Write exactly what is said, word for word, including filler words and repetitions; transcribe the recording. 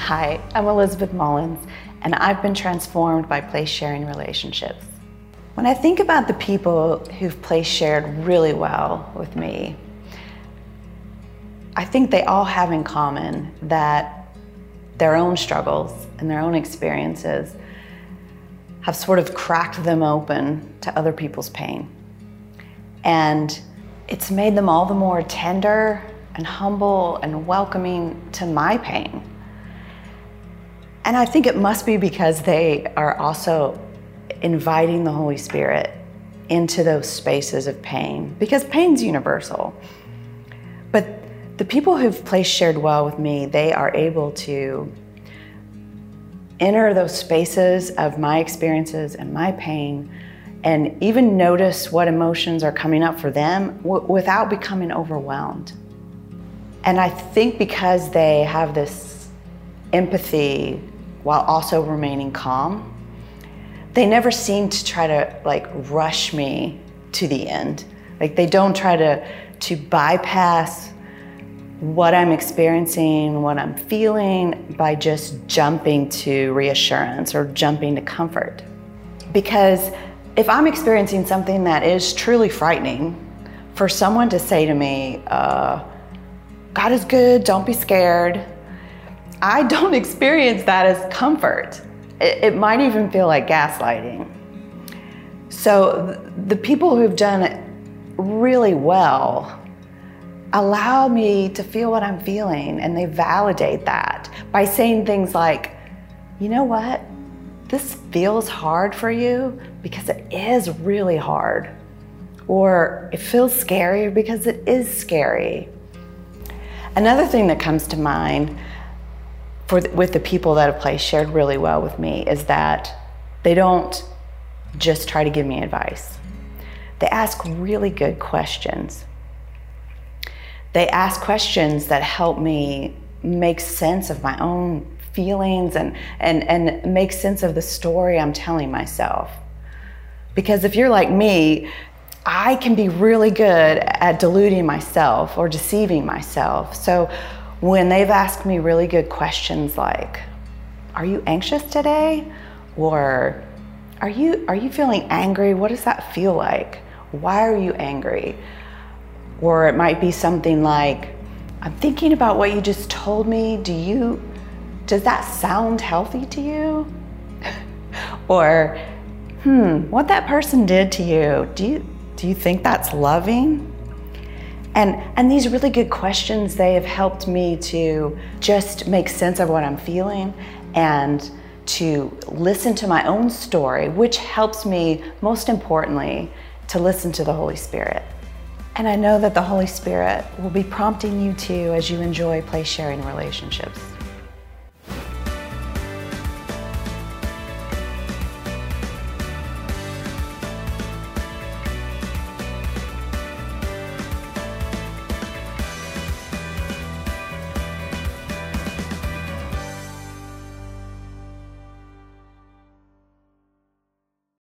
Hi, I'm Elizabeth Mullins, and I've been transformed by place sharing relationships. When I think about the people who've place shared really well with me, I think they all have in common that their own struggles and their own experiences have sort of cracked them open to other people's pain. And it's made them all the more tender and humble and welcoming to my pain. And I think it must be because they are also inviting the Holy Spirit into those spaces of pain, because pain's universal. But the people who've place shared well with me, they are able to enter those spaces of my experiences and my pain and even notice what emotions are coming up for them w- without becoming overwhelmed. And I think because they have this empathy while also remaining calm, they never seem to try to like rush me to the end. Like they don't try to, to bypass what I'm experiencing, what I'm feeling by just jumping to reassurance or jumping to comfort. Because if I'm experiencing something that is truly frightening, for someone to say to me, uh, God is good, don't be scared, I don't experience that as comfort. It, it might even feel like gaslighting. So th- the people who've done it really well allow me to feel what I'm feeling, and they validate that by saying things like, you know what? This feels hard for you because it is really hard. Or it feels scary because it is scary. Another thing that comes to mind for the, with the people that have place shared really well with me is that they don't just try to give me advice. They ask really good questions. They ask questions that help me make sense of my own feelings and, and, and make sense of the story I'm telling myself. Because if you're like me, I can be really good at deluding myself or deceiving myself. So when they've asked me really good questions like, are you anxious today? Or are you, are you feeling angry? What does that feel like? Why are you angry? Or it might be something like, I'm thinking about what you just told me. Do you, does that sound healthy to you? Or, hmm, what that person did to you, do you, do you think that's loving? And, and these really good questions, they have helped me to just make sense of what I'm feeling and to listen to my own story, which helps me, most importantly, to listen to the Holy Spirit. And I know that the Holy Spirit will be prompting you too as you enjoy place sharing relationships.